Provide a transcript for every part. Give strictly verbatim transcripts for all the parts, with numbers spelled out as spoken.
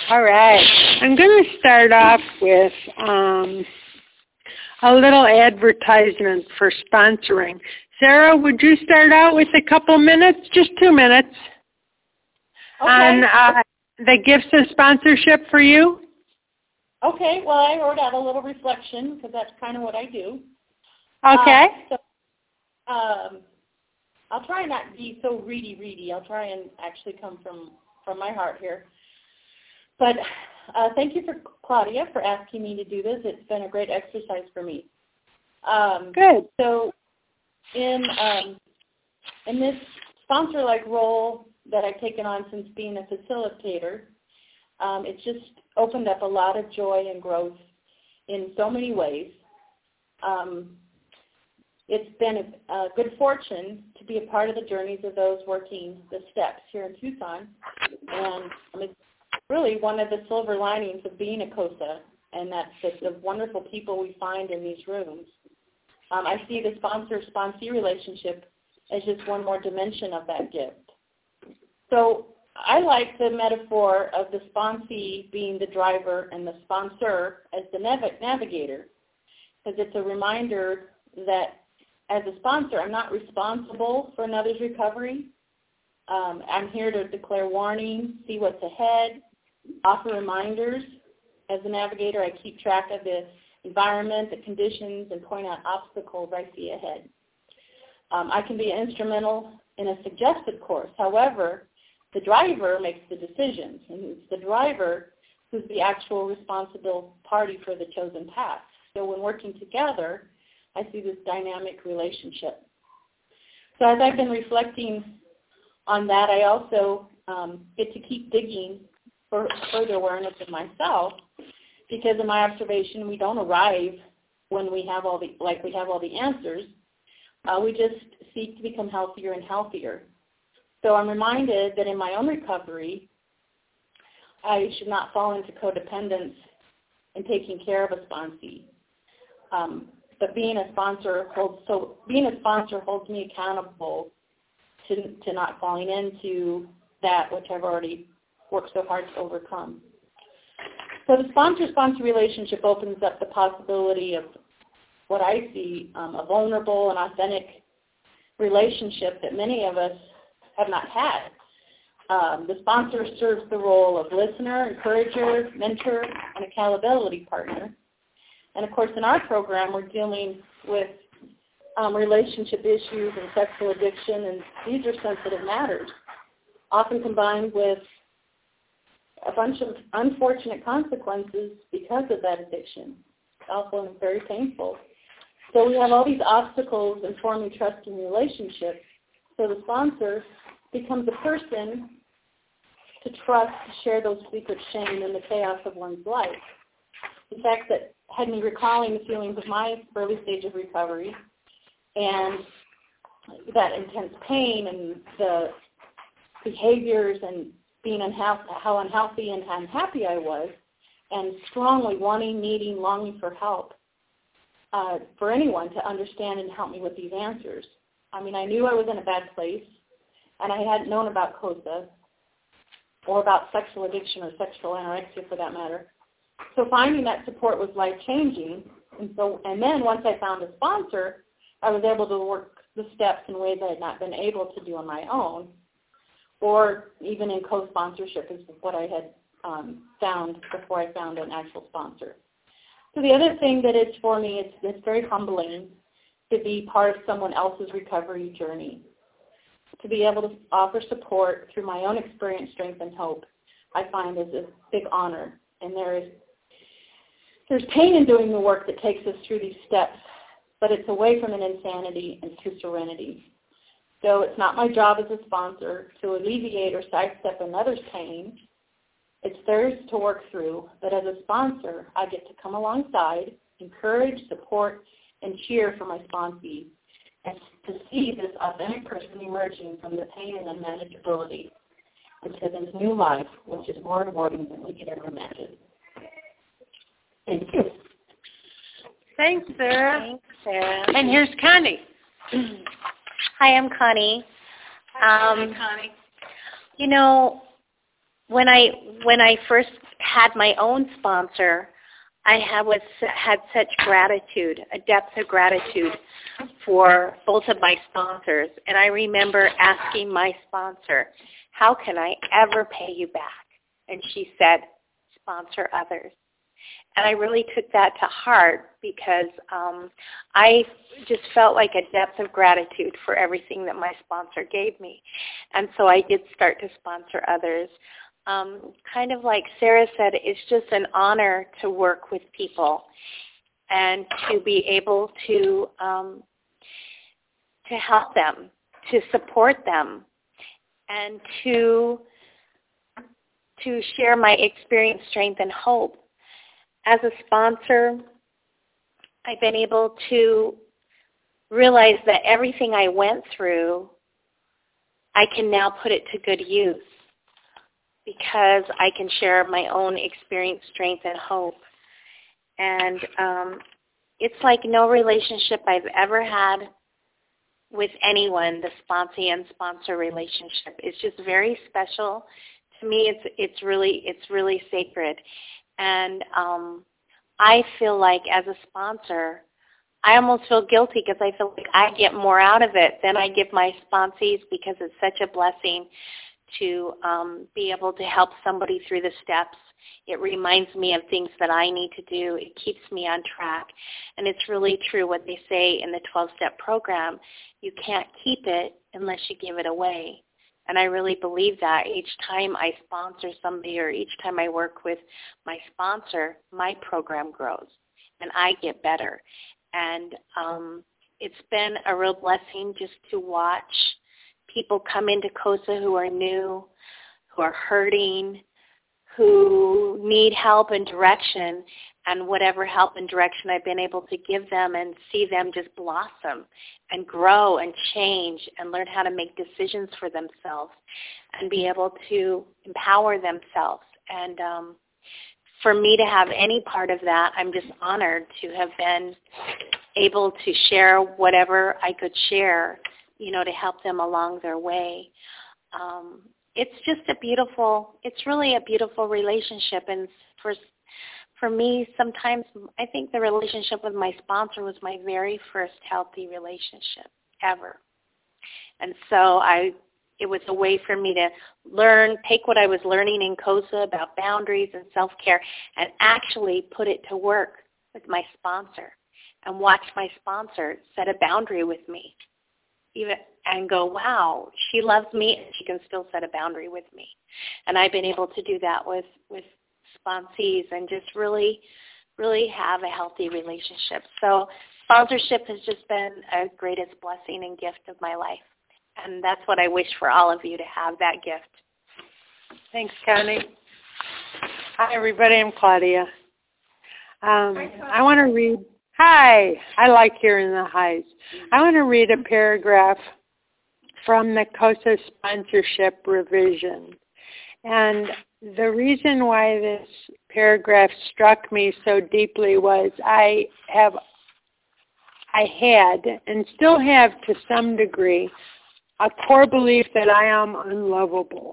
All right. I'm going to start off with um, a little advertisement for sponsoring. Sarah, would you start out with a couple minutes, just two minutes, okay. on uh, the gifts of sponsorship for you? Okay. Well, I wrote out a little reflection because that's kind of what I do. Okay. Uh, so, um, I'll try not to be so reedy, reedy. I'll try and actually come from, from my heart here. But uh, thank you for Claudia for asking me to do this. It's been a great exercise for me. Um, Good. So in um, in this sponsor-like role that I've taken on since being a facilitator, um, it's just opened up a lot of joy and growth in so many ways. Um, it's been a, a good fortune to be a part of the journeys of those working the steps here in Tucson, and um, it's really one of the silver linings of being a COSA, and that's the, the wonderful people we find in these rooms. Um, I see the sponsor-sponsee relationship as just one more dimension of that gift. So I like the metaphor of the sponsee being the driver and the sponsor as the nav- navigator, because it's a reminder that as a sponsor, I'm not responsible for another's recovery. Um, I'm here to declare warning, see what's ahead, offer reminders. As a navigator, I keep track of the environment, the conditions, and point out obstacles I see ahead. Um, I can be instrumental in a suggested course. However, the driver makes the decisions, and it's the driver who's the actual responsible party for the chosen path. So when working together, I see this dynamic relationship. So as I've been reflecting on that, I also um, get to keep digging for further awareness of myself, because in my observation, we don't arrive when we have all the like we have all the answers. Uh, we just seek to become healthier and healthier. So I'm reminded that in my own recovery, I should not fall into codependence in taking care of a sponsee. Um, but being a sponsor holds so being a sponsor holds me accountable to to not falling into that which I've already worked so hard to overcome. So the sponsor-sponsor relationship opens up the possibility of what I see, um, a vulnerable and authentic relationship that many of us have not had. Um, the sponsor serves the role of listener, encourager, mentor, and accountability partner. And of course, in our program, we're dealing with um, relationship issues and sexual addiction, and these are sensitive matters, often combined with a bunch of unfortunate consequences because of that addiction. It's also very painful. So we have all these obstacles in forming trusting relationships. So the sponsor becomes a person to trust, to share those secret shame in the chaos of one's life. In fact, that had me recalling the feelings of my early stage of recovery and that intense pain and the behaviors and being unhealthy, how unhealthy and unhappy I was, and strongly wanting, needing, longing for help, uh, for anyone to understand and help me with these answers. I mean, I knew I was in a bad place, and I hadn't known about COSA or about sexual addiction or sexual anorexia for that matter. So finding that support was life-changing, and so and then once I found a sponsor, I was able to work the steps in ways I had not been able to do on my own, or even in co-sponsorship is what I had um, found before I found an actual sponsor. So the other thing that it's for me, it's, it's very humbling to be part of someone else's recovery journey, to be able to offer support through my own experience, strength, and hope, I find is a big honor. And there is there's pain in doing the work that takes us through these steps, but it's away from an insanity and through serenity. So it's not my job as a sponsor to alleviate or sidestep another's pain. It's theirs to work through, but as a sponsor, I get to come alongside, encourage, support, and cheer for my sponsee, and to see this authentic person emerging from the pain and unmanageability into this new life, which is more rewarding than we could ever imagine. Thank you. Thanks, Sarah. Thanks, Sarah. And here's Connie. Hi, I'm Connie. Hi, um, Connie. You know, when I when I first had my own sponsor, I had, was, had such gratitude, a depth of gratitude for both of my sponsors. And I remember asking my sponsor, how can I ever pay you back? And she said, sponsor others. And I really took that to heart because um, I just felt like a depth of gratitude for everything that my sponsor gave me. And so I did start to sponsor others. Um, kind of like Sarah said, it's just an honor to work with people and to be able to um, to help them, to support them, and to to share my experience, strength, and hope. As a sponsor, I've been able to realize that everything I went through, I can now put it to good use because I can share my own experience, strength, and hope. And um, it's like no relationship I've ever had with anyone, the sponsee and sponsor relationship. It's just very special. To me, it's it's really it's really sacred. And um, I feel like as a sponsor, I almost feel guilty because I feel like I get more out of it than I give my sponsees because it's such a blessing to um, be able to help somebody through the steps. It reminds me of things that I need to do. It keeps me on track. And it's really true what they say in the twelve-step program. You can't keep it unless you give it away. And I really believe that each time I sponsor somebody or each time I work with my sponsor, my program grows and I get better. And um, it's been a real blessing just to watch people come into COSA who are new, who are hurting, who need help and direction, and whatever help and direction I've been able to give them and see them just blossom and grow and change and learn how to make decisions for themselves and be able to empower themselves. And um, for me to have any part of that, I'm just honored to have been able to share whatever I could share, you know, to help them along their way. Um, it's just a beautiful, it's really a beautiful relationship. And for For me, sometimes I think the relationship with my sponsor was my very first healthy relationship ever. And so I, it was a way for me to learn, take what I was learning in COSA about boundaries and self-care and actually put it to work with my sponsor and watch my sponsor set a boundary with me even and go, wow, she loves me and she can still set a boundary with me. And I've been able to do that with, with sponsees and just really, really have a healthy relationship. So sponsorship has just been a greatest blessing and gift of my life. And that's what I wish for all of you, to have that gift. Thanks, Connie. Hi, everybody. I'm Claudia. Um, hi, I want to read. Hi. I like hearing the highs. I want to read a paragraph from the COSA sponsorship revision. And the reason why this paragraph struck me so deeply was I have, I had, and still have to some degree, a core belief that I am unlovable.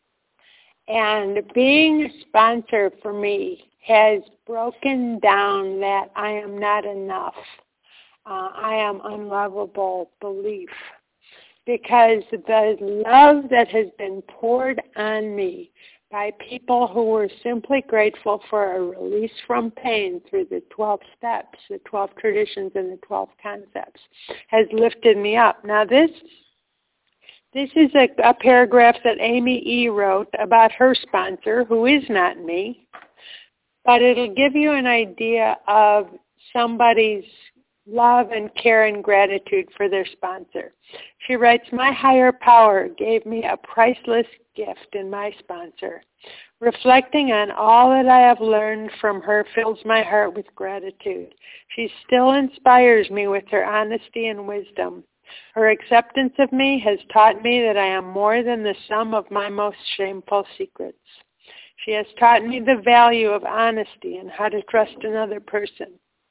And being a sponsor for me has broken down that I am not enough. Uh, I am unlovable belief. Because the love that has been poured on me by people who were simply grateful for a release from pain through the twelve steps, the twelve traditions, and the twelve concepts has lifted me up. Now this this is a, a paragraph that Amy E. wrote about her sponsor, who is not me, but it'll give you an idea of somebody's love and care and gratitude for their sponsor. She writes, my higher power gave me a priceless gift in my sponsor. Reflecting on all that I have learned from her fills my heart with gratitude. She still inspires me with her honesty and wisdom. Her acceptance of me has taught me that I am more than the sum of my most shameful secrets. She has taught me the value of honesty and how to trust another person.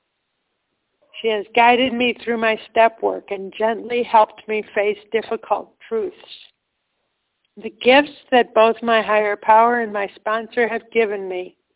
She has guided me through my step work and gently helped me face difficult truths. The gifts that both my higher power and my sponsor have given me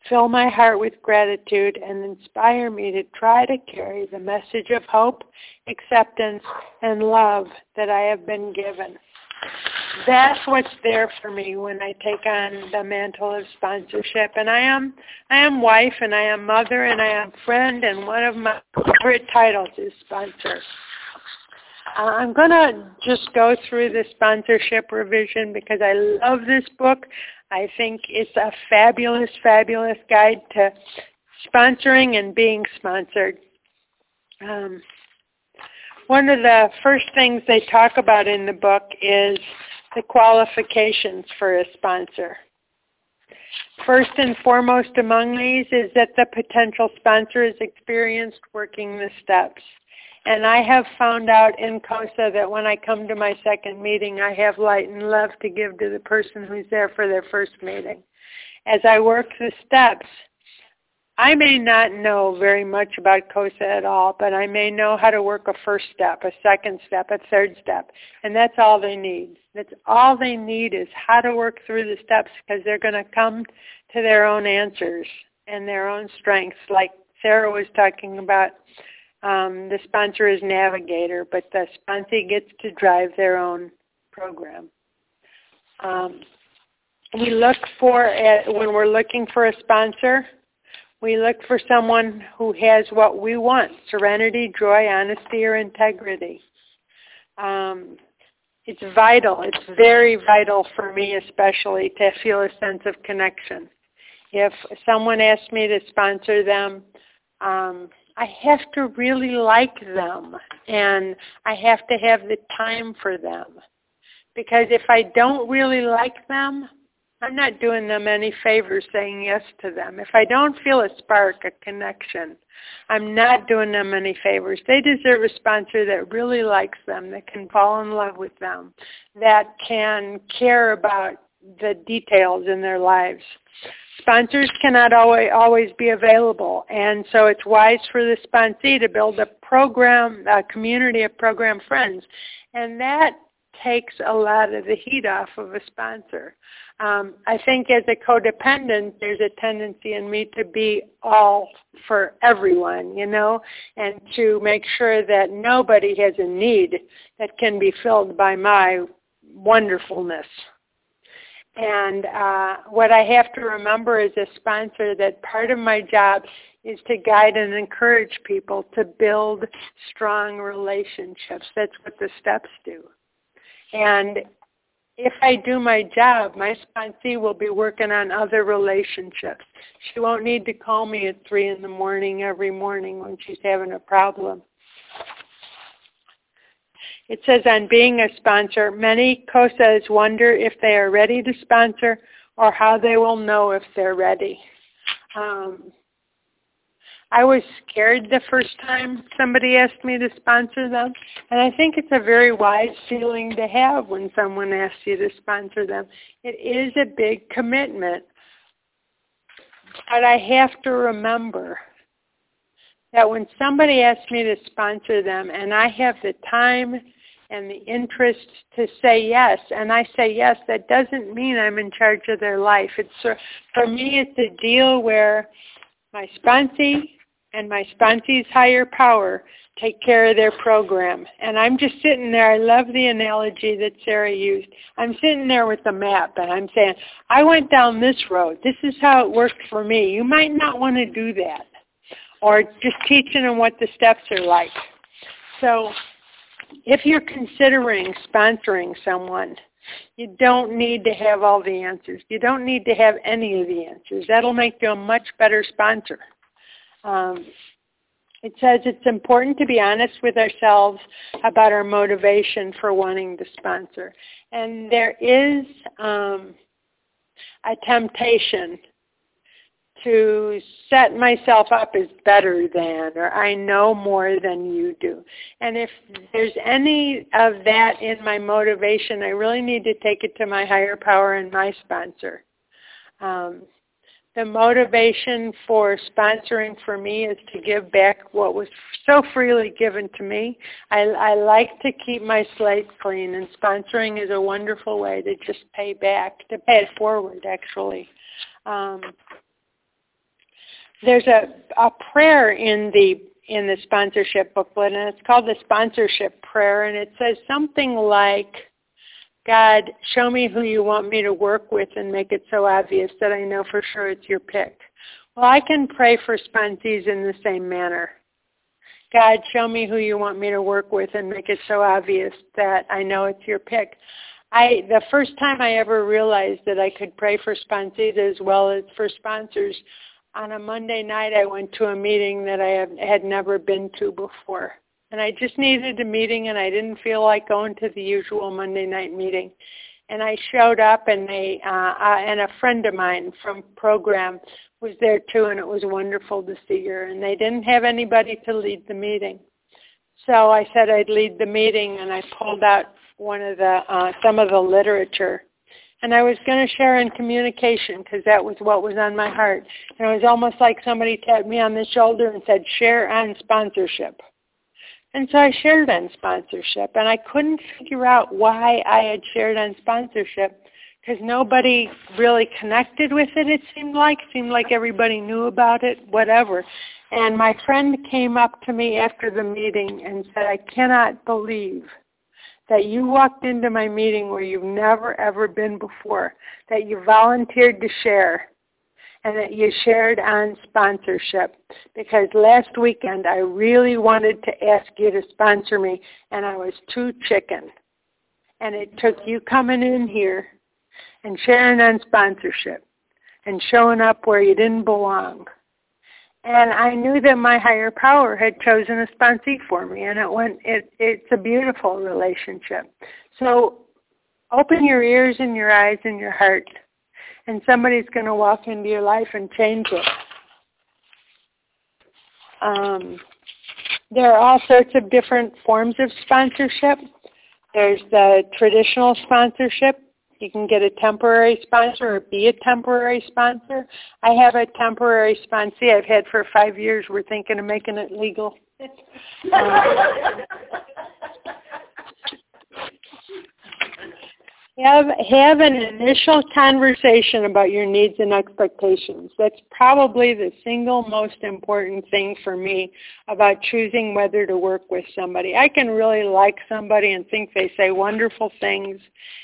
fill my heart with gratitude, and inspire me to try to carry the message of hope, acceptance, and love that I have been given. That's what's there for me when I take on the mantle of sponsorship. And I am I am wife, and I am mother, and I am friend, and one of my favorite titles is sponsor. Uh, I'm going to just go through the sponsorship revision because I love this book. I think it's a fabulous, fabulous guide to sponsoring and being sponsored. Um, one of the first things they talk about in the book is the qualifications for a sponsor. First and foremost among these is that the potential sponsor is experienced working the steps. And I have found out in COSA that when I come to my second meeting, I have light and love to give to the person who's there for their first meeting. As I work the steps, I may not know very much about COSA at all, but I may know how to work a first step, a second step, a third step, and that's all they need. That's all they need is how to work through the steps, because they're going to come to their own answers and their own strengths, like Sarah was talking about. Um, the sponsor is navigator, but the sponsee gets to drive their own program. Um, we look for, uh, when we're looking for a sponsor, we look for someone who has what we want: serenity, joy, honesty, or integrity. Um, it's vital. It's very vital for me especially to feel a sense of connection. If someone asks me to sponsor them, um, I have to really like them, and I have to have the time for them. Because if I don't really like them, I'm not doing them any favors saying yes to them. If I don't feel a spark, a connection, I'm not doing them any favors. They deserve a sponsor that really likes them, that can fall in love with them, that can care about the details in their lives. Sponsors cannot always, always be available, and so it's wise for the sponsee to build a program, a community of program friends, and that takes a lot of the heat off of a sponsor. Um, I think as a codependent, there's a tendency in me to be all for everyone, you know, and to make sure that nobody has a need that can be filled by my wonderfulness. And uh, what I have to remember as a sponsor, that part of my job is to guide and encourage people to build strong relationships. That's what the steps do. And if I do my job, my sponsee will be working on other relationships. She won't need to call me at three in the morning every morning when she's having a problem. It says, on being a sponsor, many COSAs wonder if they are ready to sponsor or how they will know if they're ready. Um, I was scared the first time somebody asked me to sponsor them, and I think it's a very wise feeling to have when someone asks you to sponsor them. It is a big commitment, but I have to remember that when somebody asks me to sponsor them and I have the time and the interest to say yes, and I say yes, that doesn't mean I'm in charge of their life. It's for me, it's a deal where my sponsee and my sponsee's higher power take care of their program. And I'm just sitting there. I love the analogy that Sarah used. I'm sitting there with the map, and I'm saying, I went down this road. This is how it worked for me. You might not want to do that. Or just teaching them what the steps are like. So if you're considering sponsoring someone, you don't need to have all the answers. You don't need to have any of the answers. That'll make you a much better sponsor. Um, it says it's important to be honest with ourselves about our motivation for wanting to sponsor. And there is um, a temptation to set myself up as better than, or I know more than you do. And if there's any of that in my motivation, I really need to take it to my higher power and my sponsor. Um, the motivation for sponsoring for me is to give back what was so freely given to me. I, I like to keep my slate clean, and sponsoring is a wonderful way to just pay back, to pay it forward, actually. Um, there's a, a prayer in the in the sponsorship booklet, and it's called the sponsorship prayer, and it says something like, God, show me who you want me to work with and make it so obvious that I know for sure it's your pick. Well, I can pray for sponsees in the same manner. God, show me who you want me to work with and make it so obvious that I know it's your pick. I the first time I ever realized that I could pray for sponsees as well as for sponsors, on a Monday night I went to a meeting that I have, had never been to before. And I just needed a meeting, and I didn't feel like going to the usual Monday night meeting. And I showed up, and they uh, uh, and a friend of mine from program was there too, and it was wonderful to see her. And they didn't have anybody to lead the meeting, so I said I'd lead the meeting, and I pulled out one of the uh, some of the literature, and I was going to share in communication because that was what was on my heart. And it was almost like somebody tapped me on the shoulder and said, "Share on sponsorship." And so I shared on sponsorship, and I couldn't figure out why I had shared on sponsorship because nobody really connected with it, it seemed like. It seemed like everybody knew about it, whatever. And my friend came up to me after the meeting and said, I cannot believe that you walked into my meeting where you've never, ever been before, that you volunteered to share, and that you shared on sponsorship, because last weekend I really wanted to ask you to sponsor me, and I was too chicken. And it took you coming in here and sharing on sponsorship and showing up where you didn't belong. And I knew that my higher power had chosen a sponsee for me, and it went. It, it's a beautiful relationship. So open your ears and your eyes and your heart, and somebody's going to walk into your life and change it. Um, there are all sorts of different forms of sponsorship. There's the traditional sponsorship. You can get a temporary sponsor or be a temporary sponsor. I have a temporary sponsee I've had for five years. We're thinking of making it legal. Um, Have, have an initial conversation about your needs and expectations. That's probably the single most important thing for me about choosing whether to work with somebody. I can really like somebody and think they say wonderful things,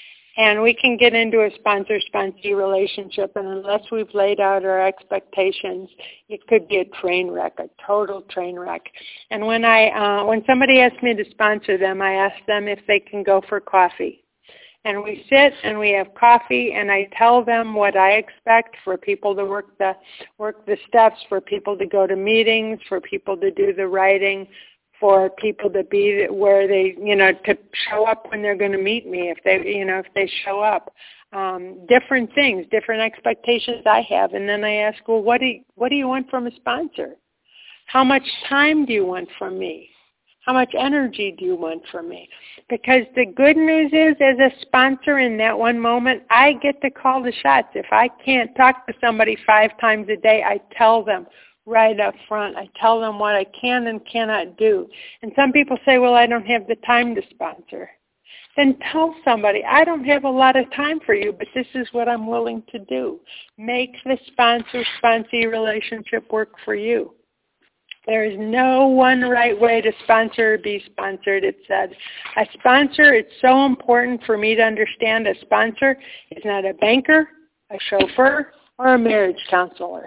and we can get into a sponsor-sponsee relationship, and unless we've laid out our expectations, it could be a train wreck, a total train wreck. And when I, uh, when somebody asks me to sponsor them, I ask them if they can go for coffee. And we sit and we have coffee, and I tell them what I expect for people to work the work the steps, for people to go to meetings, for people to do the writing, for people to be where they, you know, to show up when they're going to meet me, if they, you know, if they show up. Um, different things, different expectations I have, and then I ask, well, what do you, what do you want from a sponsor? How much time do you want from me? How much energy do you want from me? Because the good news is, as a sponsor in that one moment, I get to call the shots. If I can't talk to somebody five times a day, I tell them right up front. I tell them what I can and cannot do. And some people say, well, I don't have the time to sponsor. Then tell somebody, I don't have a lot of time for you, but this is what I'm willing to do. Make the sponsor-sponsee relationship work for you. There is no one right way to sponsor or be sponsored, it said. A sponsor, it's so important for me to understand a sponsor is not a banker, a chauffeur, or a marriage counselor.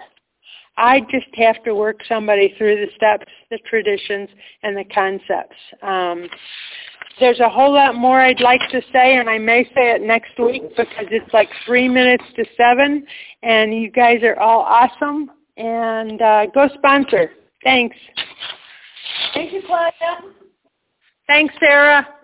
I just have to work somebody through the steps, the traditions, and the concepts. Um, there's a whole lot more I'd like to say, and I may say it next week because it's like three minutes to seven, and you guys are all awesome. And uh, go sponsor. Thanks. Thank you, Claudia. Thanks, Sarah.